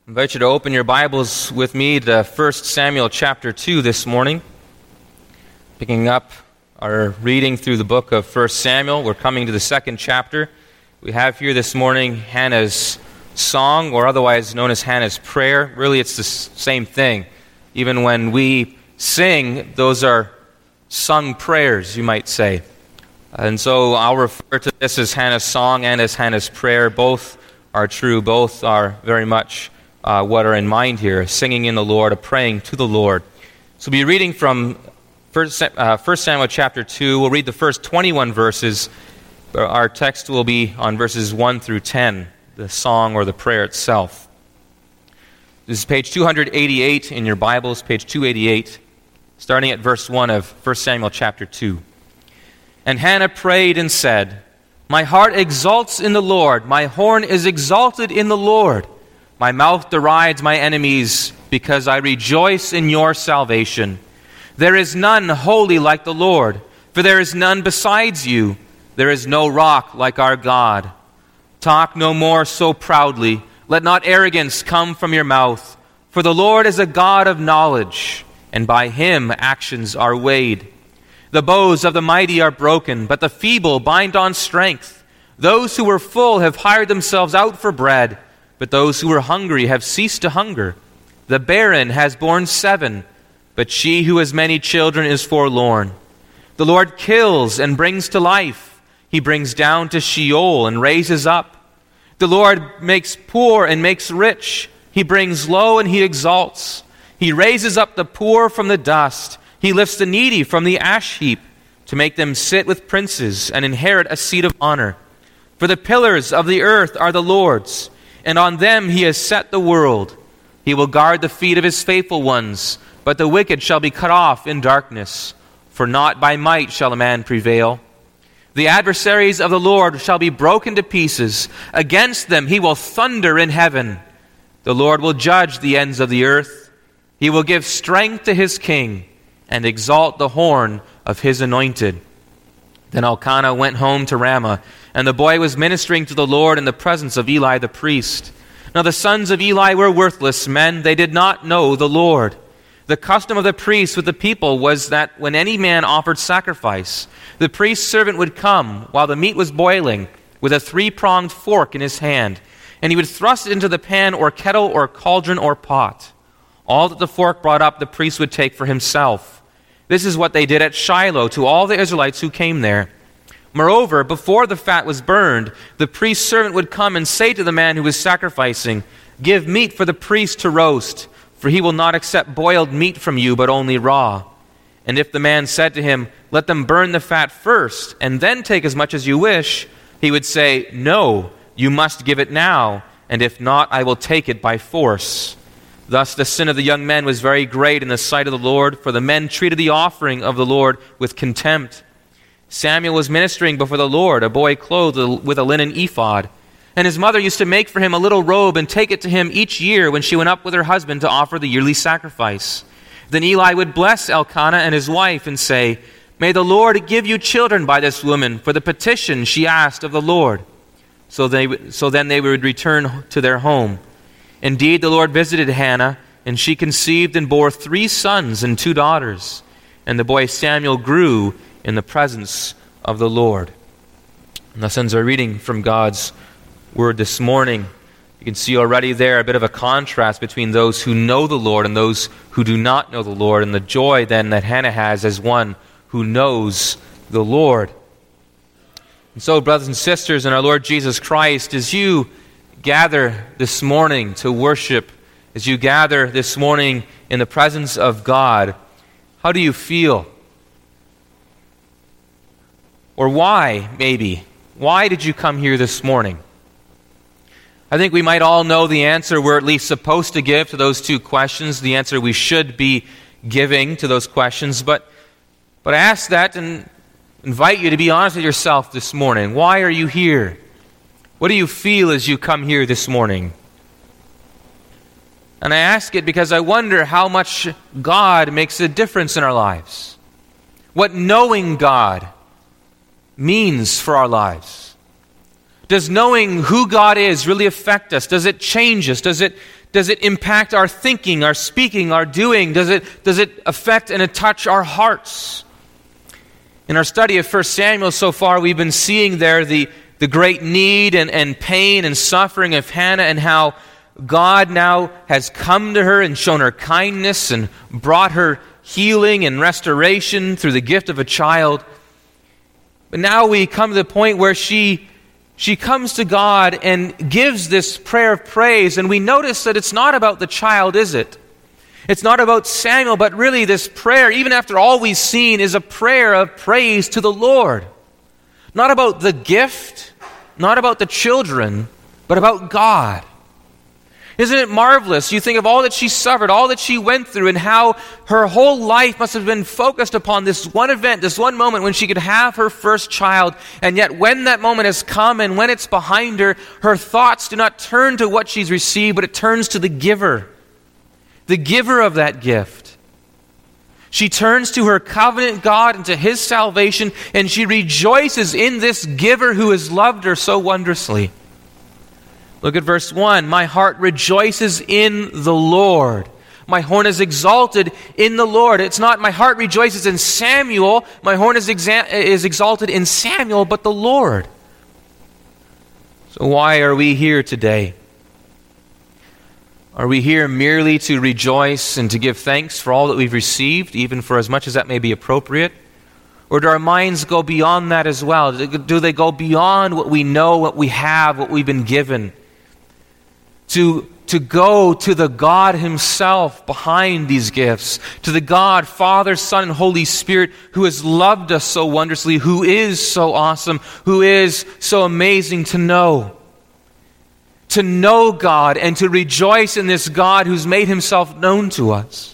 I invite you to open your Bibles with me to 1 Samuel chapter 2 this morning. Picking up our reading through the book of 1 Samuel. We're coming to the second chapter. We have here this morning Hannah's song, or otherwise known as Hannah's prayer. Really, it's the same thing. Even when we sing, those are sung prayers, you might say. And so I'll refer to this as Hannah's song and as Hannah's prayer. Both are true. Both are very much what are in mind here, singing in the Lord, a praying to the Lord. So we'll be reading from 1 Samuel chapter 2. We'll read the first 21 verses. Our text will be on verses 1 through 10, the song or the prayer itself. This is page 288 in your Bibles, page 288, starting at verse 1 of 1 Samuel chapter 2. And Hannah prayed and said, "My heart exults in the Lord, my horn is exalted in the Lord. My mouth derides my enemies, because I rejoice in your salvation. There is none holy like the Lord, for there is none besides you. There is no rock like our God. Talk no more so proudly. Let not arrogance come from your mouth. For the Lord is a God of knowledge, and by him actions are weighed. The bows of the mighty are broken, but the feeble bind on strength. Those who were full have hired themselves out for bread, but those who were hungry have ceased to hunger. The barren has borne 7, but she who has many children is forlorn. The Lord kills and brings to life. He brings down to Sheol and raises up. The Lord makes poor and makes rich. He brings low and he exalts. He raises up the poor from the dust. He lifts the needy from the ash heap to make them sit with princes and inherit a seat of honor. For the pillars of the earth are the Lord's, and on them he has set the world. He will guard the feet of his faithful ones, but the wicked shall be cut off in darkness. For not by might shall a man prevail. The adversaries of the Lord shall be broken to pieces. Against them he will thunder in heaven. The Lord will judge the ends of the earth. He will give strength to his king and exalt the horn of his anointed." Then Elkanah went home to Ramah, and the boy was ministering to the Lord in the presence of Eli the priest. Now the sons of Eli were worthless men. They did not know the Lord. The custom of the priest with the people was that when any man offered sacrifice, the priest's servant would come while the meat was boiling with a 3-pronged fork in his hand, and he would thrust it into the pan or kettle or cauldron or pot. All that the fork brought up, the priest would take for himself. This is what they did at Shiloh to all the Israelites who came there. Moreover, before the fat was burned, the priest's servant would come and say to the man who was sacrificing, "Give meat for the priest to roast, for he will not accept boiled meat from you, but only raw." And if the man said to him, "Let them burn the fat first, and then take as much as you wish," he would say, "No, you must give it now, and if not, I will take it by force." Thus the sin of the young men was very great in the sight of the Lord, for the men treated the offering of the Lord with contempt. Samuel was ministering before the Lord, a boy clothed with a linen ephod. And his mother used to make for him a little robe and take it to him each year when she went up with her husband to offer the yearly sacrifice. Then Eli would bless Elkanah and his wife and say, "May the Lord give you children by this woman for the petition she asked of the Lord." So then they would return to their home. Indeed, the Lord visited Hannah, and she conceived and bore 3 sons and 2 daughters. And the boy Samuel grew in the presence of the Lord. And thus ends our reading from God's Word this morning. You can see already there a bit of a contrast between those who know the Lord and those who do not know the Lord, and the joy then that Hannah has as one who knows the Lord. And so, brothers and sisters in our Lord Jesus Christ, as you gather this morning to worship, as you gather this morning in the presence of God, how do you feel? Or why, maybe? Why did you come here this morning? I think we might all know the answer we're at least supposed to give to those 2 questions, the answer we should be giving to those questions. But I ask that and invite you to be honest with yourself this morning. Why are you here? What do you feel as you come here this morning? And I ask it because I wonder how much God makes a difference in our lives. What knowing God means for our lives. Does knowing who God is really affect us? Does it change us? Does it impact our thinking, our speaking, our doing? Does it affect and touch our hearts? In our study of 1 Samuel so far, we've been seeing there the great need and pain and suffering of Hannah, and how God now has come to her and shown her kindness and brought her healing and restoration through the gift of a child. But now we come to the point where she comes to God and gives this prayer of praise, and we notice that it's not about the child, is it? It's not about Samuel, but really this prayer, even after all we've seen, is a prayer of praise to the Lord. Not about the gift, not about the children, but about God. Isn't it marvelous? You think of all that she suffered, all that she went through, and how her whole life must have been focused upon this one event, this one moment when she could have her first child. And yet when that moment has come and when it's behind her, her thoughts do not turn to what she's received, but it turns to the giver of that gift. She turns to her covenant God and to His salvation, and she rejoices in this giver who has loved her so wondrously. Look at verse 1. My heart rejoices in the Lord. My horn is exalted in the Lord. It's not my heart rejoices in Samuel. My horn is exalted in Samuel, but the Lord. So why are we here today? Are we here merely to rejoice and to give thanks for all that we've received, even for as much as that may be appropriate? Or do our minds go beyond that as well? Do they go beyond what we know, what we have, what we've been given? To go to the God Himself behind these gifts, to the God, Father, Son, and Holy Spirit, who has loved us so wondrously, who is so awesome, who is so amazing to know. To know God and to rejoice in this God who's made Himself known to us.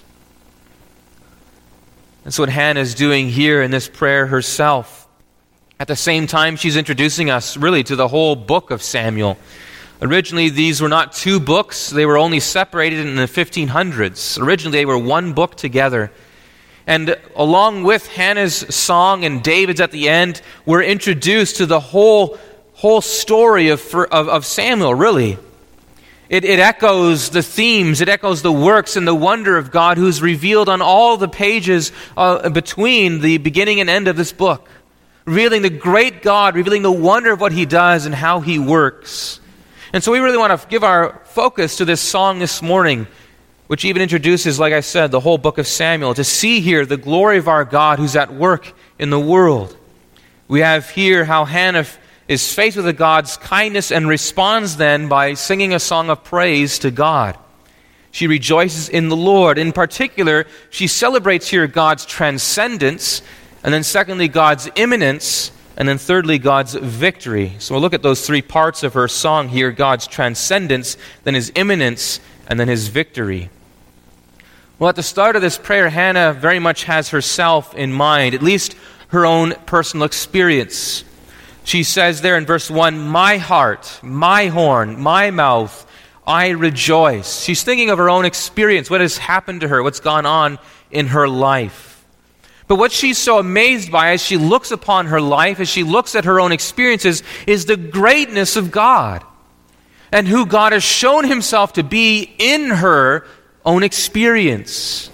That's what Hannah is doing here in this prayer herself. At the same time, she's introducing us really to the whole book of Samuel. Originally, these were not two books. They were only separated in the 1500s. Originally, they were one book together. And along with Hannah's song and David's at the end, we're introduced to the whole story of Samuel, really. It echoes the themes, it echoes the works and the wonder of God who's revealed on all the pages between the beginning and end of this book. Revealing the great God, revealing the wonder of what He does and how He works. And so we really want to give our focus to this song this morning, which even introduces, like I said, the whole book of Samuel, to see here the glory of our God who's at work in the world. We have here how Hannah is faced with God's kindness and responds then by singing a song of praise to God. She rejoices in the Lord. In particular, she celebrates here God's transcendence, and then secondly, God's immanence, and then thirdly, God's victory. So we'll look at those three parts of her song here: God's transcendence, then His immanence, and then His victory. Well, at the start of this prayer, Hannah very much has herself in mind, at least her own personal experience. She says there in verse 1, my heart, my horn, my mouth, I rejoice. She's thinking of her own experience, what has happened to her, what's gone on in her life. But what she's so amazed by as she looks upon her life, as she looks at her own experiences, is the greatness of God and who God has shown Himself to be in her own experience.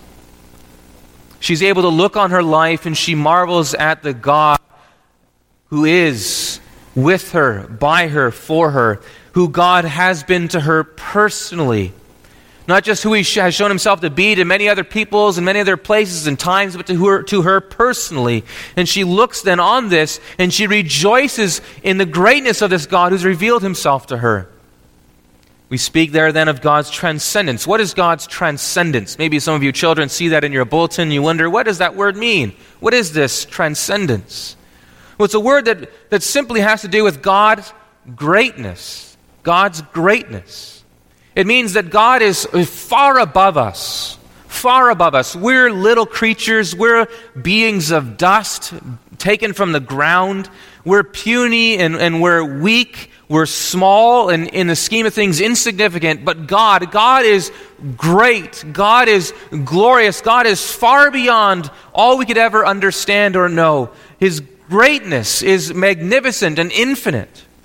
She's able to look on her life and she marvels at the God who is with her, by her, for her, who God has been to her personally. Not just who He has shown Himself to be to many other peoples and many other places and times, but to her personally. And she looks then on this and she rejoices in the greatness of this God who's revealed Himself to her. We speak there then of God's transcendence. What is God's transcendence? Maybe some of you children see that in your bulletin. You wonder, what does that word mean? What is this transcendence? Well, it's a word that simply has to do with God's greatness. God's greatness. It means that God is far above us. Far above us. We're little creatures. We're beings of dust taken from the ground. We're puny and we're weak. We're small and in the scheme of things insignificant. But God is great. God is glorious. God is far beyond all we could ever understand or know. His greatness is magnificent and infinite.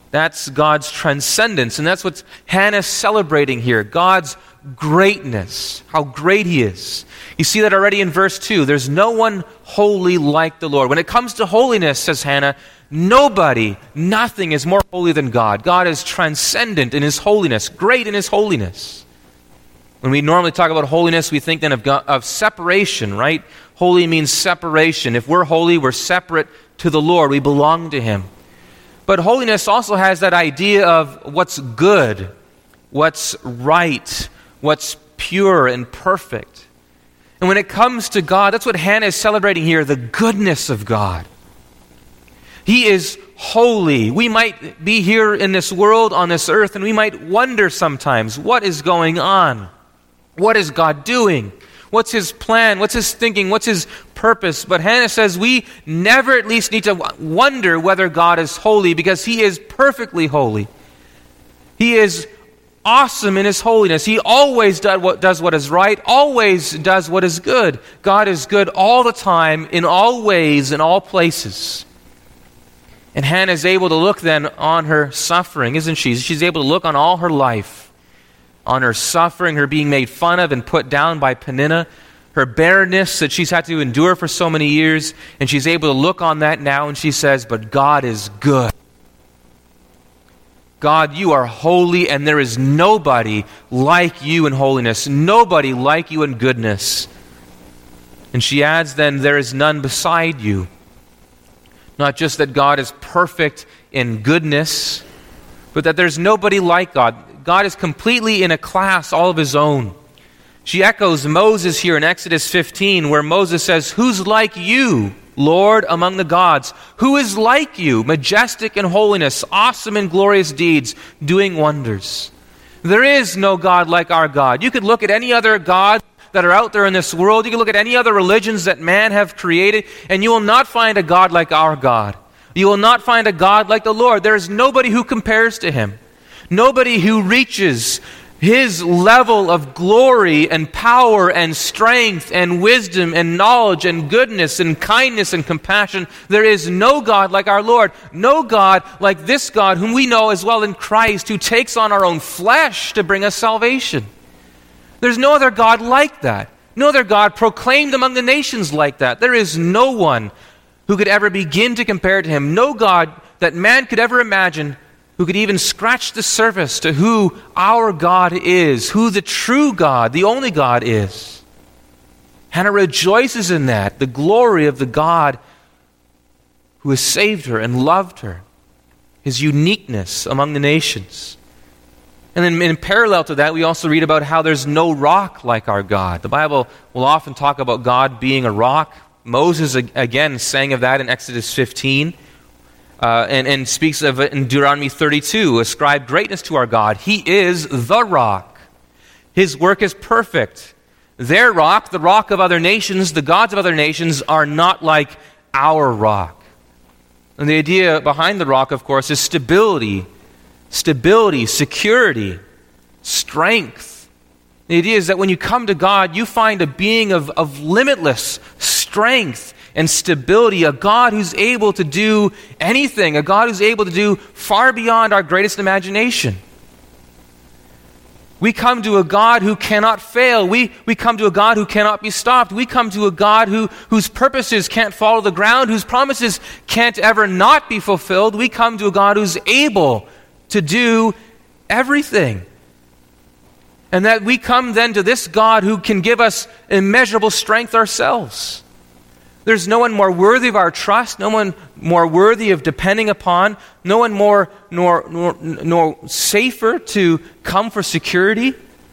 That's God's transcendence, and that's what Hannah's celebrating here, God's greatness, how great He is. You see that already in verse 2. There's no one holy like the Lord. When it comes to holiness, says Hannah, nobody, nothing is more holy than God. God is transcendent in His holiness, great in His holiness. When we normally talk about holiness, we think then of separation, right? Holy means separation. If we're holy, we're separate to the Lord. We belong to Him. But holiness also has that idea of what's good, what's right, what's pure and perfect. And when it comes to God, that's what Hannah is celebrating here, the goodness of God. He is holy. We might be here in this world, on this earth, and we might wonder sometimes, what is going on? What is God doing? What's His plan? What's His thinking? What's His purpose? But Hannah says we never at least need to wonder whether God is holy, because He is perfectly holy. He is awesome in His holiness. He always does what is right, always does what is good. God is good all the time, in all ways, in all places. And Hannah is able to look then on her suffering, isn't she? She's able to look on all her life, on her suffering, her being made fun of and put down by Peninnah, her barrenness that she's had to endure for so many years, and she's able to look on that now and she says, but God is good. God, you are holy, and there is nobody like you in holiness, nobody like you in goodness. And she adds then, there is none beside you. Not just that God is perfect in goodness, but that there's nobody like God. God is completely in a class all of His own. She echoes Moses here in Exodus 15, where Moses says, who's like you, Lord, among the gods? Who is like you, majestic in holiness, awesome in glorious deeds, doing wonders? There is no God like our God. You could look at any other God that are out there in this world. You can look at any other religions that man have created, and you will not find a God like our God. You will not find a God like the Lord. There is nobody who compares to Him. Nobody who reaches His level of glory and power and strength and wisdom and knowledge and goodness and kindness and compassion. There is no God like our Lord. No God like this God whom we know as well in Christ, who takes on our own flesh to bring us salvation. There's no other God like that. No other God proclaimed among the nations like that. There is no one who could ever begin to compare to Him. No God that man could ever imagine who could even scratch the surface to who our God is, who the true God, the only God is. Hannah rejoices in that, the glory of the God who has saved her and loved her, His uniqueness among the nations. And then in parallel to that, we also read about how there's no rock like our God. The Bible will often talk about God being a rock. Moses, again, sang of that in Exodus 15. And speaks of it in Deuteronomy 32. Ascribe greatness to our God. He is the rock. His work is perfect. Their rock, the rock of other nations, the gods of other nations, are not like our rock. And the idea behind the rock, of course, is stability. Stability, security, strength. The idea is that when you come to God, you find a being of limitless strength and stability, a God who's able to do anything, a God who's able to do far beyond our greatest imagination. We come to a God who cannot fail. We come to a God who cannot be stopped. We come to a God whose purposes can't fall to the ground, whose promises can't ever not be fulfilled. We come to a God who's able to do everything. And that we come then to this God who can give us immeasurable strength ourselves. There's no one more worthy of our trust, no one more worthy of depending upon, no one more nor safer to come for security.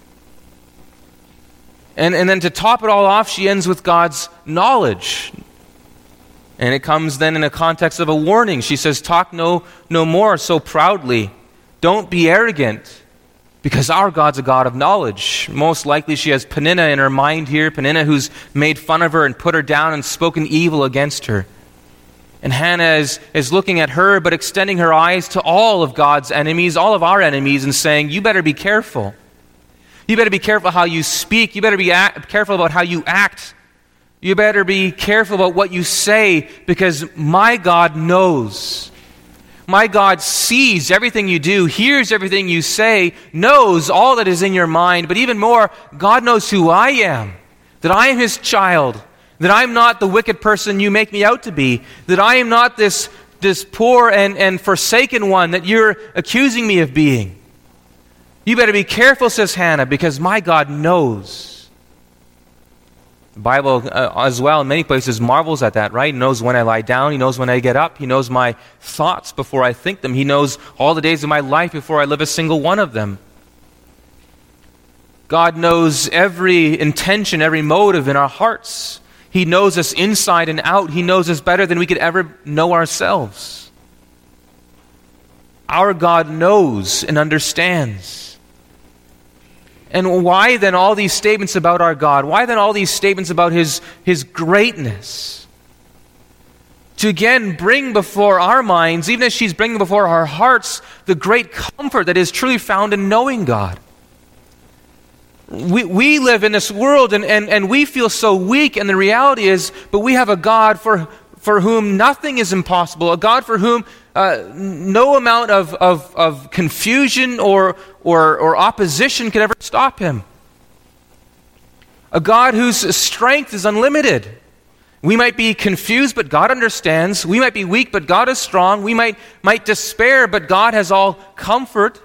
And then to top it all off, she ends with God's knowledge. And it comes then in a context of a warning. She says, talk no more so proudly. Don't be arrogant, because our God's a God of knowledge. Most likely she has Peninnah in her mind here, Peninnah who's made fun of her and put her down and spoken evil against her. And Hannah is looking at her, but extending her eyes to all of God's enemies, all of our enemies, and saying, you better be careful. You better be careful how you speak. You better be careful about how you act. You better be careful about what you say, because my God knows. My God sees everything you do, hears everything you say, knows all that is in your mind, but even more, God knows who I am, that I am His child, that I'm not the wicked person you make me out to be, that I am not this poor and forsaken one that you're accusing me of being. You better be careful, says Hannah, because my God knows. The Bible as well in many places marvels at that, right? He knows when I lie down. He knows when I get up. He knows my thoughts before I think them. He knows all the days of my life before I live a single one of them. God knows every intention, every motive in our hearts. He knows us inside and out. He knows us better than we could ever know ourselves. Our God knows and understands. And why then all these statements about our God? Why then all these statements about His greatness? To again bring before our minds, even as she's bringing before our hearts, the great comfort that is truly found in knowing God. We live in this world and we feel so weak, and the reality is, but we have a God for whom nothing is impossible, a God for whom no amount of confusion or opposition could ever stop Him. A God whose strength is unlimited. We might be confused, but God understands. We might be weak, but God is strong. We might despair, but God has all comfort.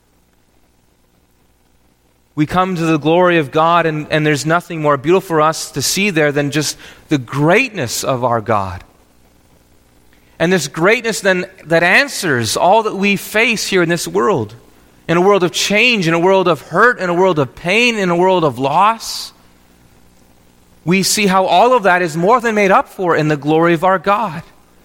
We come to the glory of God, and there's nothing more beautiful for us to see there than just the greatness of our God. And this greatness then that answers all that we face here in this world. In a world of change, in a world of hurt, in a world of pain, in a world of loss. We see how all of that is more than made up for in the glory of our God.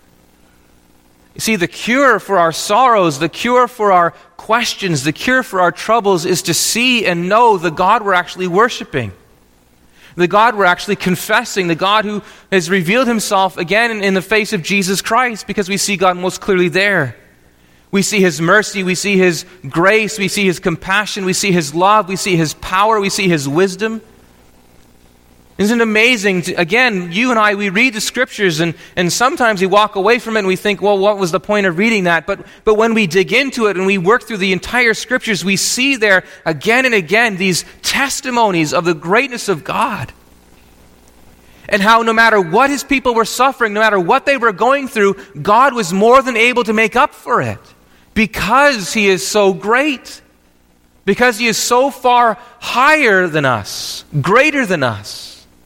You see, the cure for our sorrows, the cure for our questions, the cure for our troubles is to see and know the God we're actually worshiping. The God we're actually confessing, the God who has revealed Himself again in the face of Jesus Christ, because we see God most clearly there. We see His mercy, we see His grace, we see His compassion, we see His love, we see His power, we see His wisdom. Isn't it amazing? Again, you and I, we read the Scriptures and sometimes we walk away from it and we think, well, what was the point of reading that? But when we dig into it and we work through the entire Scriptures, we see there again and again these testimonies of the greatness of God. And how no matter what His people were suffering, no matter what they were going through, God was more than able to make up for it. Because He is so great. Because He is so far higher than us, greater than us.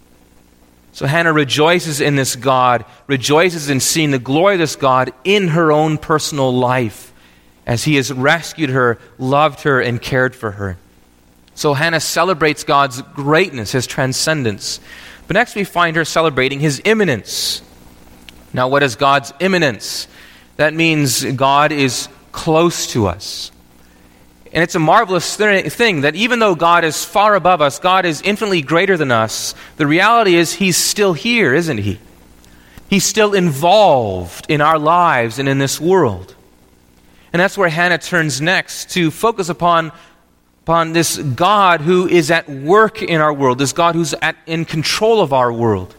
So Hannah rejoices in this God, rejoices in seeing the glory of this God in her own personal life as He has rescued her, loved her, and cared for her. So Hannah celebrates God's greatness, His transcendence. But next we find her celebrating His immanence. Now what is God's immanence? That means God is close to us. And it's a marvelous thing that even though God is far above us, God is infinitely greater than us, the reality is He's still here, isn't He? He's still involved in our lives and in this world. And that's where Hannah turns next, to focus upon this God who is at work in our world, this God who's in control of our world.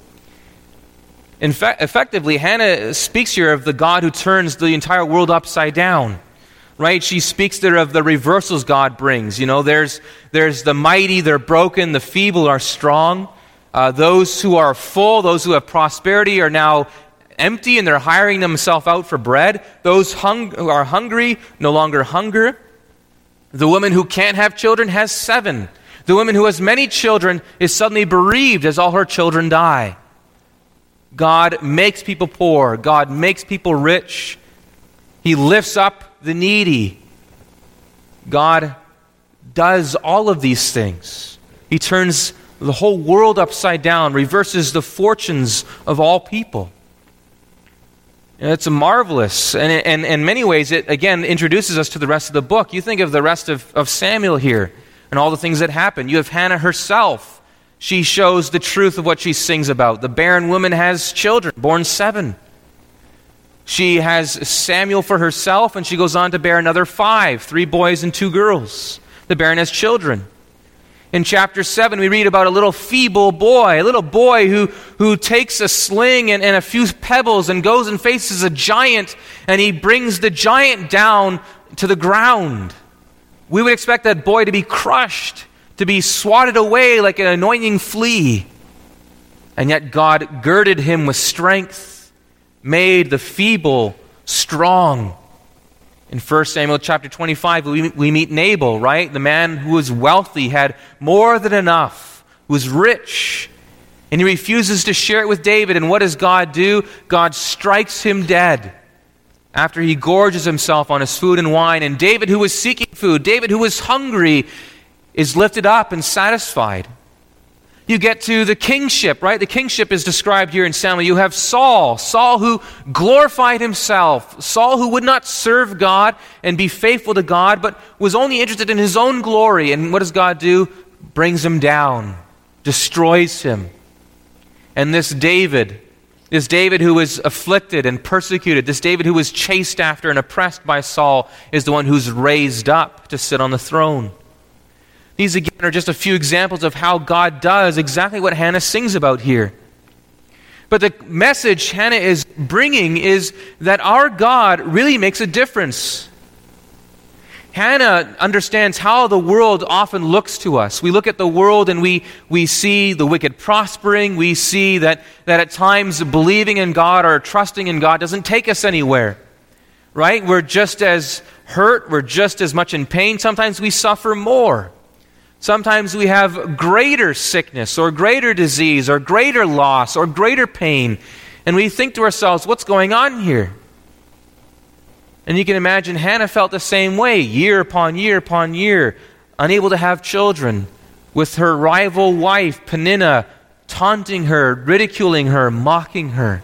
In fact, effectively, Hannah speaks here of the God who turns the entire world upside down. Right? She speaks there of the reversals God brings. You know, there's the mighty, they're broken, the feeble are strong. Those who are full, those who have prosperity are now empty and they're hiring themselves out for bread. Those who are hungry no longer hunger. The woman who can't have children has 7. The woman who has many children is suddenly bereaved as all her children die. God makes people poor. God makes people rich. He lifts up the needy. God does all of these things. He turns the whole world upside down, reverses the fortunes of all people. And it's a marvelous, and in many ways it again introduces us to the rest of the book. You think of the rest of Samuel here and all the things that happen. You have Hannah herself. She shows the truth of what she sings about. The barren woman has children, born 7. She has Samuel for herself, and she goes on to bear another 5, 3 boys and 2 girls. The barren has children. In chapter 7, we read about a little feeble boy, a little boy who takes a sling and a few pebbles and goes and faces a giant and he brings the giant down to the ground. We would expect that boy to be crushed, to be swatted away like an annoying flea. And yet God girded him with strength, made the feeble strong. In 1 Samuel chapter 25, we meet Nabal, right? The man who was wealthy, had more than enough, was rich, and he refuses to share it with David. And what does God do? God strikes him dead after he gorges himself on his food and wine. And David, who was seeking food, David, who was hungry, is lifted up and satisfied. You get to the kingship, right? The kingship is described here in Samuel. You have Saul who glorified himself, Saul who would not serve God and be faithful to God, but was only interested in his own glory. And what does God do? Brings him down, destroys him. And this David who was afflicted and persecuted, this David who was chased after and oppressed by Saul, is the one who's raised up to sit on the throne. These, again, are just a few examples of how God does exactly what Hannah sings about here. But the message Hannah is bringing is that our God really makes a difference. Hannah understands how the world often looks to us. We look at the world and we see the wicked prospering. We see that at times believing in God or trusting in God doesn't take us anywhere. Right? We're just as hurt. We're just as much in pain. Sometimes we suffer more. Sometimes we have greater sickness or greater disease or greater loss or greater pain. And we think to ourselves, what's going on here? And you can imagine Hannah felt the same way, year upon year upon year, unable to have children, with her rival wife, Peninnah, taunting her, ridiculing her, mocking her.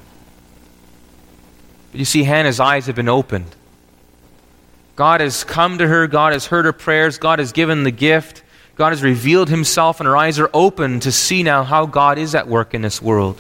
But you see, Hannah's eyes have been opened. God has come to her. God has heard her prayers. God has given the gift. God has revealed himself, and her eyes are open to see now how God is at work in this world.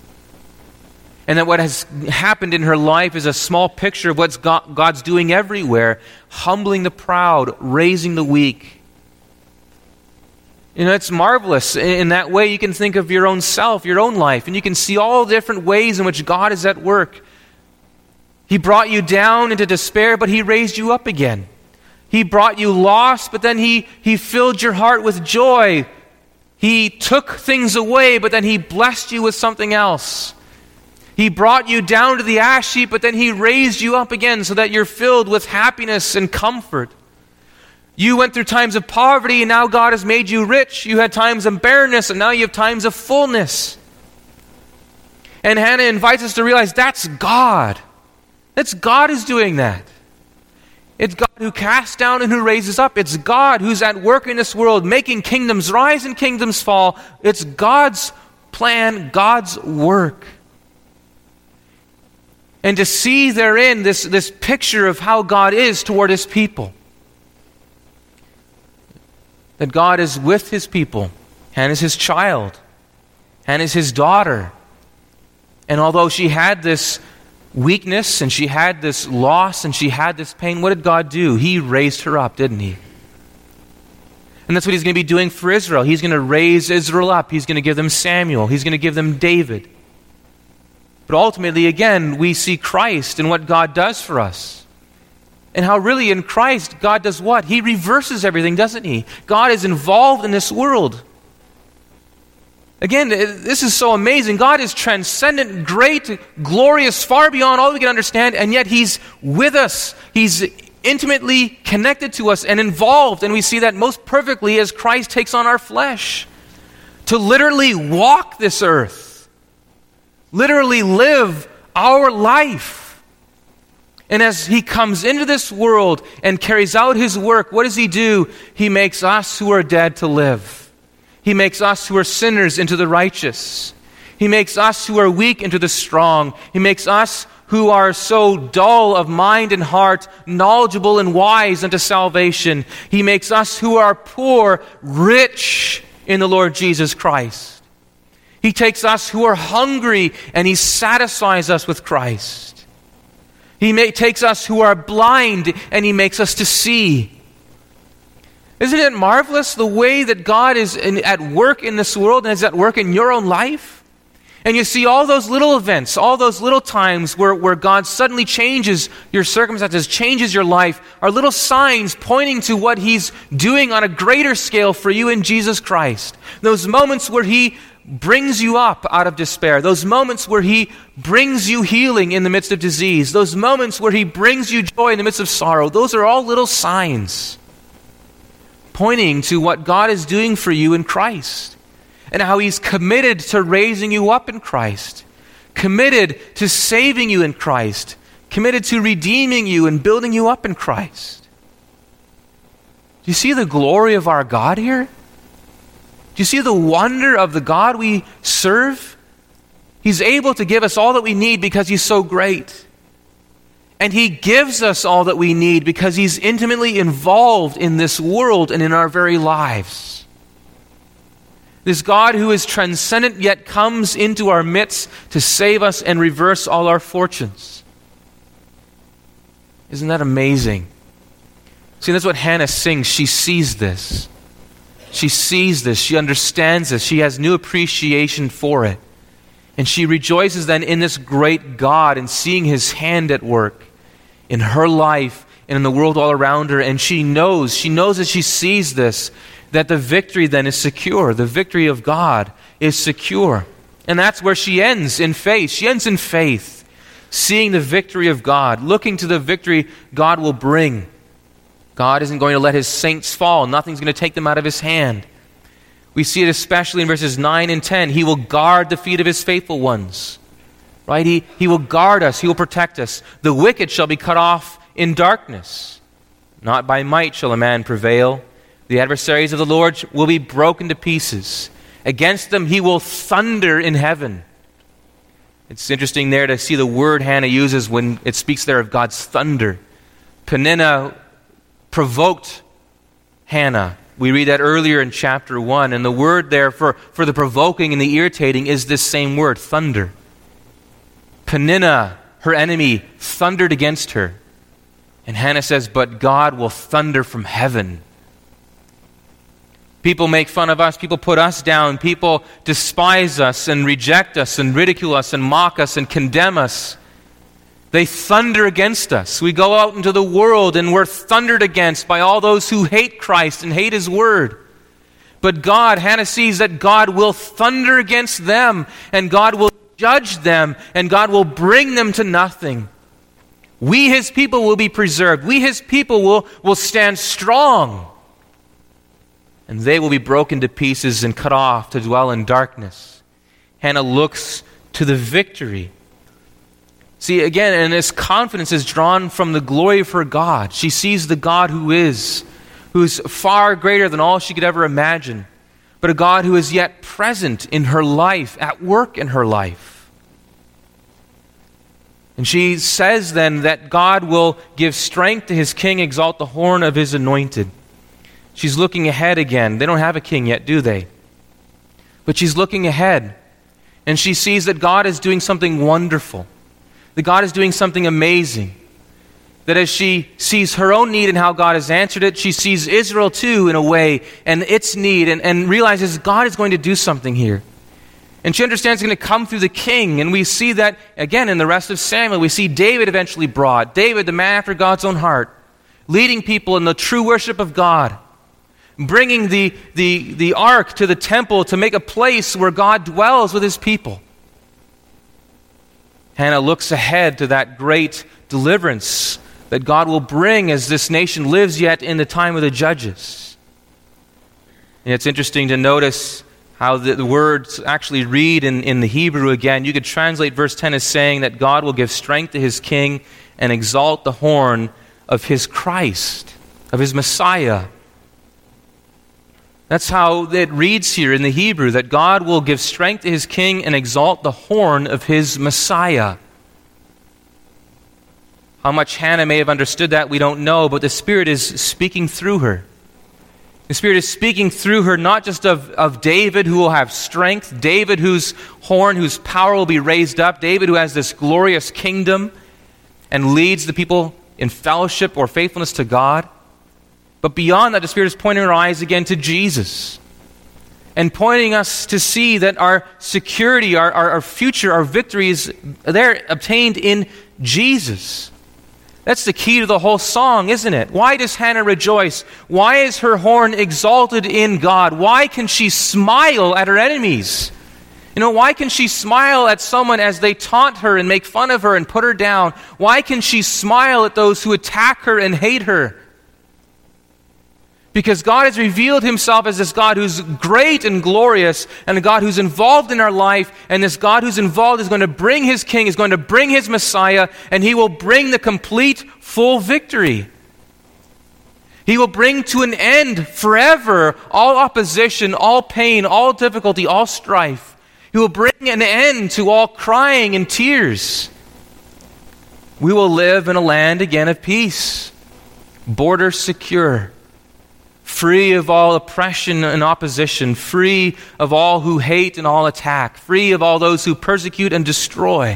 And that what has happened in her life is a small picture of what God's doing everywhere, humbling the proud, raising the weak. You know, it's marvelous. In that way, you can think of your own self, your own life, and you can see all the different ways in which God is at work. He brought you down into despair, but he raised you up again. He brought you lost, but then he filled your heart with joy. He took things away, but then he blessed you with something else. He brought you down to the ash heap, but then he raised you up again so that you're filled with happiness and comfort. You went through times of poverty, and now God has made you rich. You had times of barrenness, and now you have times of fullness. And Hannah invites us to realize that's God. That's God who's doing that. It's God who casts down and who raises up. It's God who's at work in this world, making kingdoms rise and kingdoms fall. It's God's plan, God's work. And to see therein this picture of how God is toward his people. That God is with his people. Hannah's his child. Hannah's his daughter. And although she had this weakness, and she had this loss, and she had this pain, what did God do? He raised her up, didn't he? And that's what he's going to be doing for Israel. He's going to raise Israel up. He's going to give them Samuel. He's going to give them David. But ultimately, again, we see Christ and what God does for us. And how really in Christ, God does what? He reverses everything, doesn't he? God is involved in this world. Again, this is so amazing. God is transcendent, great, glorious, far beyond all we can understand, and yet he's with us. He's intimately connected to us and involved, and we see that most perfectly as Christ takes on our flesh to literally walk this earth, literally live our life. And as he comes into this world and carries out his work, what does he do? He makes us who are dead to live. He makes us who are sinners into the righteous. He makes us who are weak into the strong. He makes us who are so dull of mind and heart knowledgeable and wise unto salvation. He makes us who are poor rich in the Lord Jesus Christ. He takes us who are hungry and he satisfies us with Christ. He takes us who are blind and he makes us to see. Isn't it marvelous the way that God is at work in this world and is at work in your own life? And you see all those little events, all those little times where God suddenly changes your circumstances, changes your life, are little signs pointing to what He's doing on a greater scale for you in Jesus Christ. Those moments where He brings you up out of despair, those moments where He brings you healing in the midst of disease, those moments where He brings you joy in the midst of sorrow, those are all little signs pointing to what God is doing for you in Christ. And how He's committed to raising you up in Christ, committed to saving you in Christ, committed to redeeming you and building you up in Christ. Do you see the glory of our God here? Do you see the wonder of the God we serve? He's able to give us all that we need because He's so great. And He gives us all that we need because He's intimately involved in this world and in our very lives. This God who is transcendent yet comes into our midst to save us and reverse all our fortunes. Isn't that amazing? See, that's what Hannah sings. She sees this. She sees this. She understands this. She has new appreciation for it. And she rejoices then in this great God and seeing His hand at work in her life and in the world all around her. And she knows as she sees this, that the victory then is secure. The victory of God is secure. And that's where she ends, in faith. She ends in faith, seeing the victory of God, looking to the victory God will bring. God isn't going to let His saints fall. Nothing's going to take them out of His hand. We see it especially in verses 9 and 10. He will guard the feet of His faithful ones. Right? He will guard us. He will protect us. The wicked shall be cut off in darkness. Not by might shall a man prevail. The adversaries of the Lord will be broken to pieces. Against them He will thunder in heaven. It's interesting there to see the word Hannah uses when it speaks there of God's thunder. Peninnah provoked Hannah. We read that earlier in chapter 1. And the word there for the provoking and the irritating is this same word, thunder. Peninnah, her enemy, thundered against her. And Hannah says, but God will thunder from heaven. People make fun of us. People put us down. People despise us and reject us and ridicule us and mock us and condemn us. They thunder against us. We go out into the world and we're thundered against by all those who hate Christ and hate His word. But God, Hannah sees that God will thunder against them and God will judge them and God will bring them to nothing. We, His people, will be preserved. We, His people, will stand strong. And they will be broken to pieces and cut off to dwell in darkness. Hannah looks to the victory. See, again, and this confidence is drawn from the glory of her God. She sees the God who's far greater than all she could ever imagine, but a God who is yet present in her life, at work in her life. And she says then that God will give strength to His king, exalt the horn of His anointed. She's looking ahead again. They don't have a king yet, do they? But she's looking ahead. And she sees that God is doing something wonderful. That God is doing something amazing. That as she sees her own need and how God has answered it, she sees Israel too in a way and its need and realizes God is going to do something here. And she understands it's going to come through the king. And we see that again in the rest of Samuel. We see David eventually brought. David, the man after God's own heart, leading people in the true worship of God. Bringing the ark to the temple to make a place where God dwells with His people. Hannah looks ahead to that great deliverance that God will bring as this nation lives yet in the time of the judges. And it's interesting to notice how the words actually read in the Hebrew again. You could translate verse 10 as saying that God will give strength to His king and exalt the horn of His Christ, of His Messiah. That's how it reads here in the Hebrew, that God will give strength to His king and exalt the horn of His Messiah. How much Hannah may have understood that, we don't know, but the Spirit is speaking through her. The Spirit is speaking through her not just of David, who will have strength, David whose horn, whose power will be raised up, David who has this glorious kingdom and leads the people in fellowship or faithfulness to God. But beyond that, the Spirit is pointing our eyes again to Jesus. and pointing us to see that our security, our future, our victories, they're obtained in Jesus. That's the key to the whole song, isn't it? Why does Hannah rejoice? Why is her horn exalted in God? Why can she smile at her enemies? Why can she smile at someone as they taunt her and make fun of her and put her down? Why can she smile at those who attack her and hate her? Because God has revealed himself as this God who's great and glorious, and a God who's involved in our life, and this God who's involved is going to bring his king, is going to bring his Messiah, and he will bring the complete, full victory. He will bring to an end forever all opposition, all pain, all difficulty, all strife. He will bring an end to all crying and tears. We will live in a land again of peace, borders secure, free of all oppression and opposition, free of all who hate and all attack, free of all those who persecute and destroy.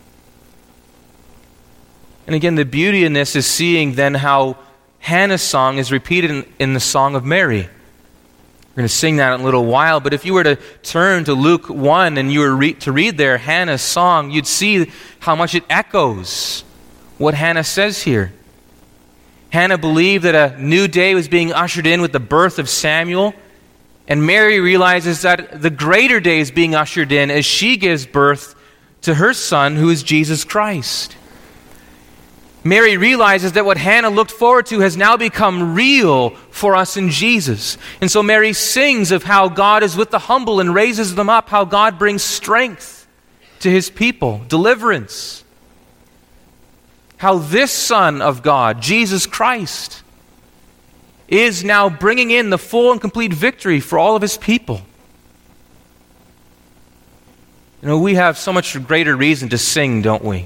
And again, the beauty in this is seeing then how Hannah's song is repeated in the Song of Mary. We're going to sing that in a little while, but if you were to turn to Luke 1 and you were to read there Hannah's song, you'd see how much it echoes what Hannah says here. Hannah believed that a new day was being ushered in with the birth of Samuel, and Mary realizes that the greater day is being ushered in as she gives birth to her son, who is Jesus Christ. Mary realizes that what Hannah looked forward to has now become real for us in Jesus. And so Mary sings of how God is with the humble and raises them up, how God brings strength to his people, deliverance. How this Son of God, Jesus Christ, is now bringing in the full and complete victory for all of his people. We have so much greater reason to sing, don't we?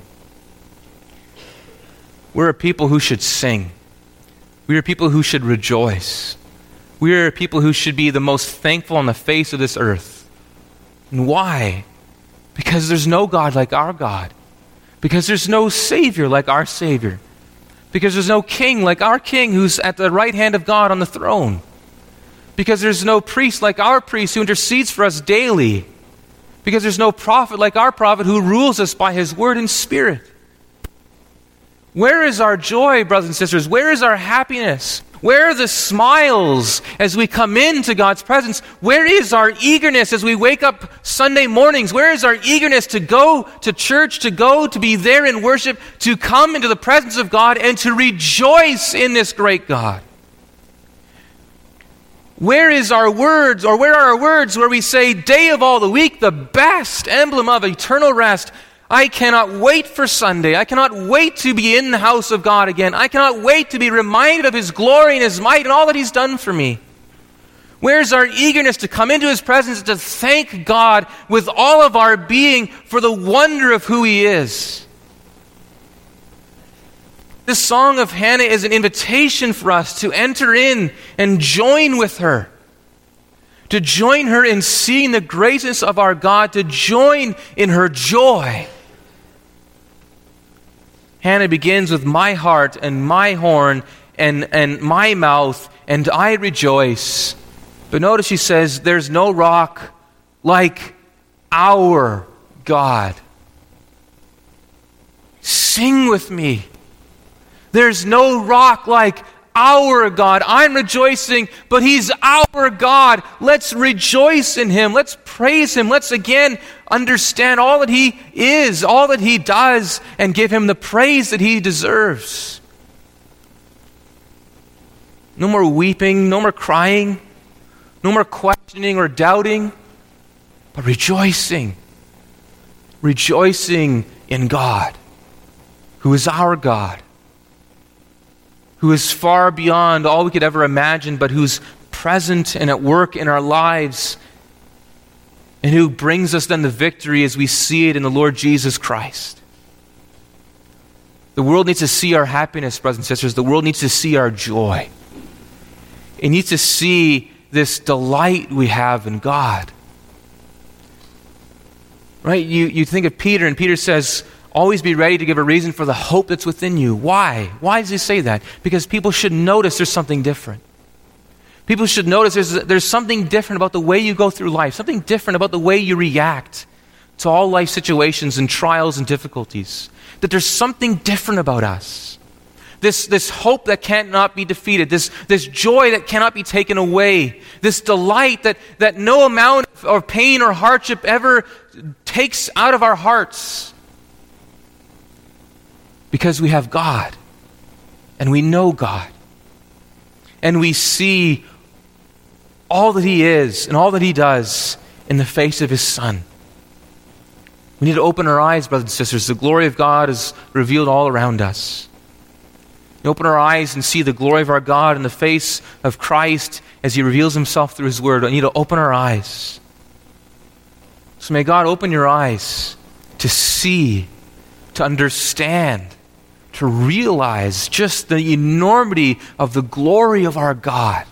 We're a people who should sing. We are people who should rejoice. We are people who should be the most thankful on the face of this earth. And why? Because there's no God like our God. Because there's no Savior like our Savior. Because there's no King like our King who's at the right hand of God on the throne. Because there's no priest like our priest who intercedes for us daily. Because there's no prophet like our prophet who rules us by his word and spirit. Where is our joy, brothers and sisters? Where is our happiness? Where are the smiles as we come into God's presence? Where is our eagerness as we wake up Sunday mornings? Where is our eagerness to go to church, to be there in worship, to come into the presence of God and to rejoice in this great God? Where is our words, or where are our words where we say, day of all the week, the best emblem of eternal rest? I cannot wait for Sunday. I cannot wait to be in the house of God again. I cannot wait to be reminded of his glory and his might and all that he's done for me. Where's our eagerness to come into his presence and to thank God with all of our being for the wonder of who he is? This song of Hannah is an invitation for us to enter in and join with her. To join her in seeing the greatness of our God, to join in her joy. Hannah begins with my heart and my horn and my mouth, and I rejoice. But notice she says, there's no rock like our God. Sing with me. There's no rock like our God. I'm rejoicing, but he's our God. Let's rejoice in him. Let's praise him. Let's again understand all that he is, all that he does, and give him the praise that he deserves. No more weeping, no more crying, no more questioning or doubting, but rejoicing. Rejoicing in God, who is our God, who is far beyond all we could ever imagine, but who's present and at work in our lives, and who brings us then the victory as we see it in the Lord Jesus Christ. The world needs to see our happiness, brothers and sisters. The world needs to see our joy. It needs to see this delight we have in God. Right? You think of Peter, and Peter says, always be ready to give a reason for the hope that's within you. Why? Why does he say that? Because people should notice there's something different. People should notice there's something different about the way you go through life, something different about the way you react to all life situations and trials and difficulties. That there's something different about us. This hope that cannot be defeated, this joy that cannot be taken away, this delight that no amount of pain or hardship ever takes out of our hearts. Because we have God, and we know God, and we see all that He is and all that He does in the face of His Son. We need to open our eyes, brothers and sisters. The glory of God is revealed all around us. We open our eyes and see the glory of our God in the face of Christ as He reveals Himself through His Word. We need to open our eyes. So may God open your eyes to see, to understand, to realize just the enormity of the glory of our God.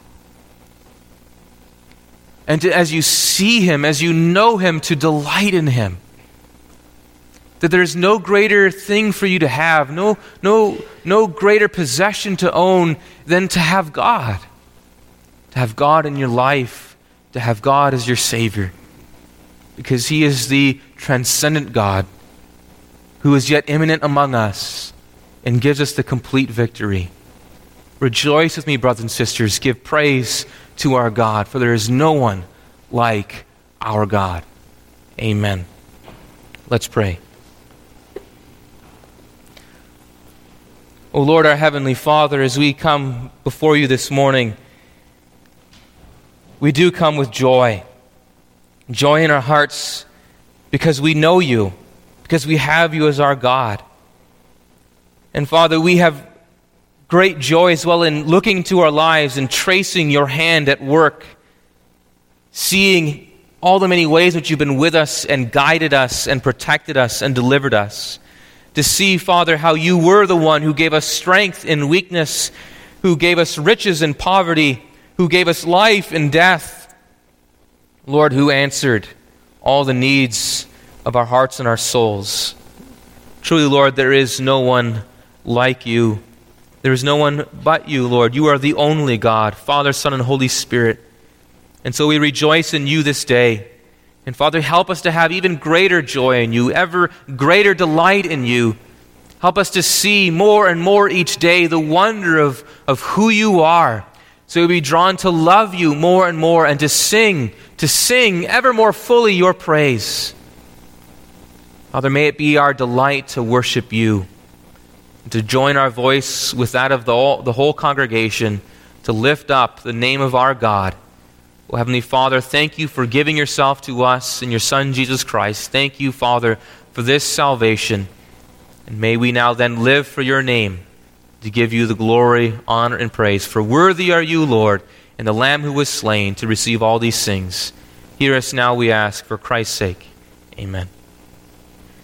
And as you see Him, as you know Him, to delight in Him. That there's no greater thing for you to have, no greater possession to own than to have God. To have God in your life, to have God as your Savior. Because He is the transcendent God who is yet immanent among us and gives us the complete victory. Rejoice with me, brothers and sisters. Give praise to our God, for there is no one like our God. Amen. Let's pray. O Lord, our Heavenly Father, as we come before You this morning, we do come with joy. Joy in our hearts because we know You, because we have You as our God. And Father, we have great joy as well in looking into our lives and tracing Your hand at work, seeing all the many ways that You've been with us and guided us and protected us and delivered us. To see, Father, how You were the one who gave us strength in weakness, who gave us riches in poverty, who gave us life in death. Lord, who answered all the needs of our hearts and our souls. Truly, Lord, there is no one like You. There is no one but You, Lord. You are the only God, Father, Son, and Holy Spirit. And so we rejoice in You this day. And Father, help us to have even greater joy in You, ever greater delight in You. Help us to see more and more each day the wonder of who You are. So we'll be drawn to love You more and more and to sing ever more fully Your praise. Father, may it be our delight to worship You, to join our voice with that of the whole congregation, to lift up the name of our God. Oh, Heavenly Father, thank You for giving Yourself to us in Your Son, Jesus Christ. Thank You, Father, for this salvation. And may we now then live for Your name, to give You the glory, honor, and praise. For worthy are You, Lord, and the Lamb who was slain to receive all these things. Hear us now, we ask, for Christ's sake. Amen.